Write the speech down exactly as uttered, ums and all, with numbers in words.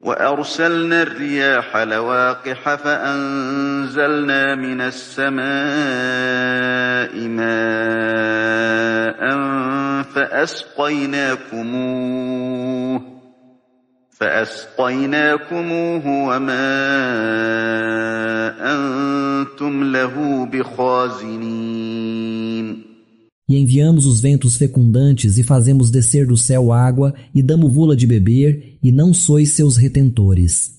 وأرسلنا الرياح لواقح فأنزلنا من السماء ماء فأسقيناكموه فأسقيناكموه وما أنتم له بخازنين. E enviamos os ventos fecundantes e fazemos descer do céu água e damo-vula de beber, e não sois seus retentores.